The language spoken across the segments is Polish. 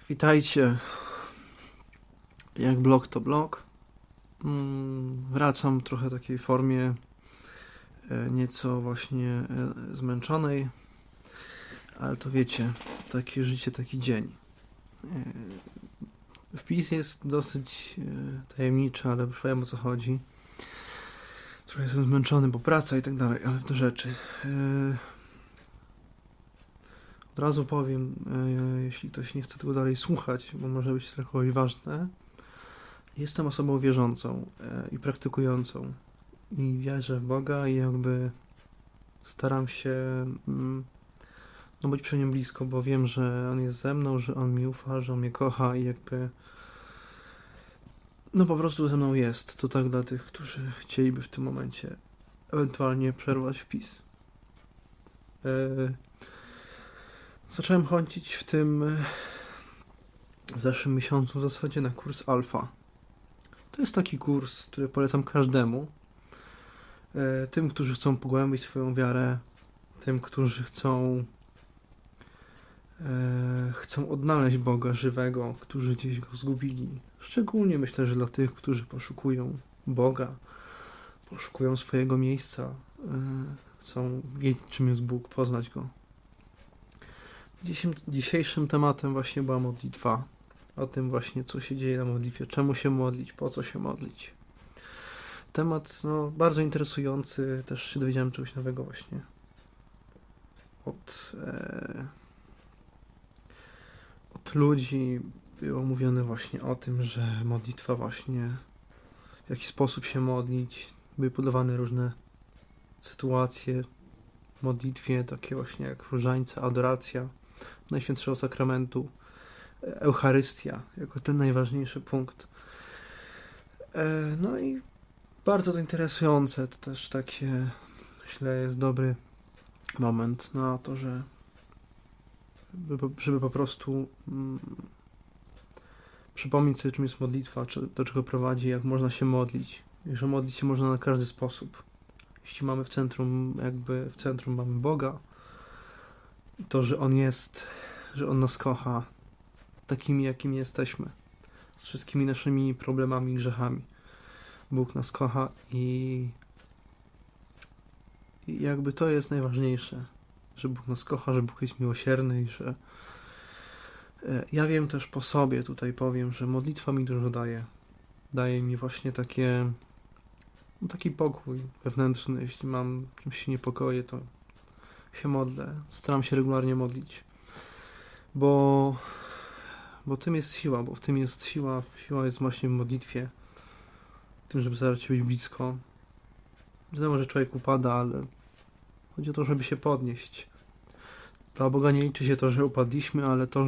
Witajcie. Jak blog to blog. Wracam w trochę takiej formie nieco właśnie zmęczonej, ale to wiecie, takie życie, taki dzień. Wpis jest dosyć tajemniczy, ale już wiem, o co chodzi. Trochę jestem zmęczony, bo praca i tak dalej, ale do rzeczy. Od razu powiem, jeśli ktoś nie chce tego dalej słuchać, bo może być trochę ważne. Jestem osobą wierzącą i praktykującą. I wierzę w Boga i jakby staram się być przy Nim blisko, bo wiem, że On jest ze mną, że On mi ufa, że On mnie kocha i jakby po prostu ze mną jest. To tak dla tych, którzy chcieliby w tym momencie ewentualnie przerwać wpis. Zacząłem chodzić w zeszłym miesiącu w zasadzie na kurs Alfa. To jest taki kurs, który polecam każdemu. Tym, którzy chcą pogłębić swoją wiarę, tym, którzy chcą odnaleźć Boga żywego, którzy gdzieś Go zgubili. Szczególnie myślę, że dla tych, którzy poszukują Boga, poszukują swojego miejsca, chcą wiedzieć, czym jest Bóg, poznać Go. Dzisiejszym tematem właśnie była modlitwa. O tym właśnie, co się dzieje na modlitwie, czemu się modlić, po co się modlić. Temat bardzo interesujący, też się dowiedziałem czegoś nowego właśnie od ludzi. Było mówione właśnie o tym, że modlitwa właśnie, w jaki sposób się modlić. Były podawane różne sytuacje w modlitwie, takie właśnie jak różańce, adoracja Najświętszego Sakramentu, Eucharystia, jako ten najważniejszy punkt. No i bardzo to interesujące, to też takie, myślę, jest dobry moment na to, żeby po prostu przypomnieć sobie, czym jest modlitwa, do czego prowadzi, jak można się modlić. I że modlić się można na każdy sposób. Jeśli mamy w centrum mamy Boga, to, że On jest, że On nas kocha takimi, jakimi jesteśmy, z wszystkimi naszymi problemami i grzechami. Bóg nas kocha i jakby to jest najważniejsze, że Bóg nas kocha, że Bóg jest miłosierny i że ja wiem też po sobie, tutaj powiem, że modlitwa mi dużo daje. Daje mi właśnie taki pokój wewnętrzny. Jeśli mam czymś się niepokoję, to się modlę. Staram się regularnie modlić. Bo tym jest siła, bo w tym jest siła. Siła jest właśnie w modlitwie. W tym, żeby starać się być blisko. Wiadomo, że człowiek upada, ale chodzi o to, żeby się podnieść. Dla Boga nie liczy się to, że upadliśmy, ale to,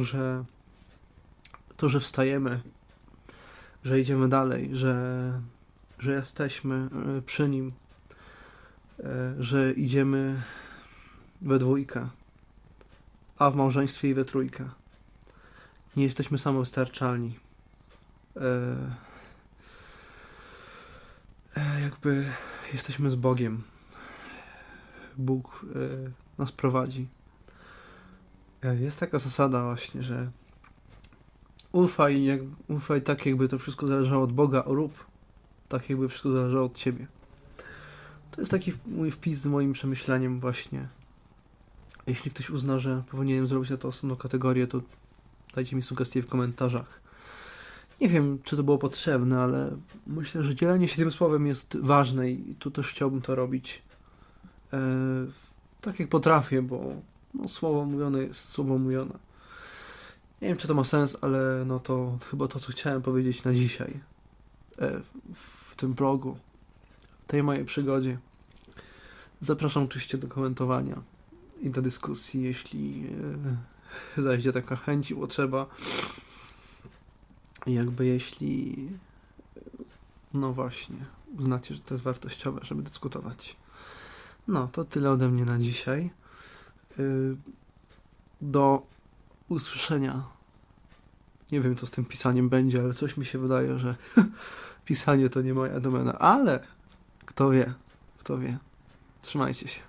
że wstajemy, że idziemy dalej, że jesteśmy przy Nim, że idziemy we dwójkę, a w małżeństwie i we trójkę. Nie jesteśmy samowystarczalni. Jakby jesteśmy z Bogiem. Bóg nas prowadzi. Jest taka zasada właśnie, że ufaj tak, jakby to wszystko zależało od Boga, rób tak, jakby wszystko zależało od Ciebie. To jest taki mój wpis z moim przemyśleniem właśnie. Jeśli ktoś uzna, że powinienem zrobić na to osobną kategorię, to dajcie mi sugestie w komentarzach. Nie wiem, czy to było potrzebne, ale myślę, że dzielenie się tym słowem jest ważne i tu też chciałbym to robić tak jak potrafię, bo słowo mówione jest słowo mówione. Nie wiem, czy to ma sens, ale to chyba to, co chciałem powiedzieć na dzisiaj w tym blogu, tej mojej przygodzie. Zapraszam oczywiście do komentowania i do dyskusji, jeśli zajdzie taka chęć i potrzeba. Jeśli właśnie uznacie, że to jest wartościowe, żeby dyskutować. To tyle ode mnie na dzisiaj. Do usłyszenia. Nie wiem, co z tym pisaniem będzie, ale coś mi się wydaje, że pisanie to nie moja domena, ale kto wie. Trzymajcie się.